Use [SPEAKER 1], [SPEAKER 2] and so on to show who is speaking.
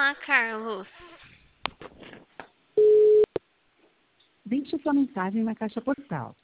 [SPEAKER 1] Olá, Carlos.
[SPEAKER 2] Deixe sua mensagem na caixa postal.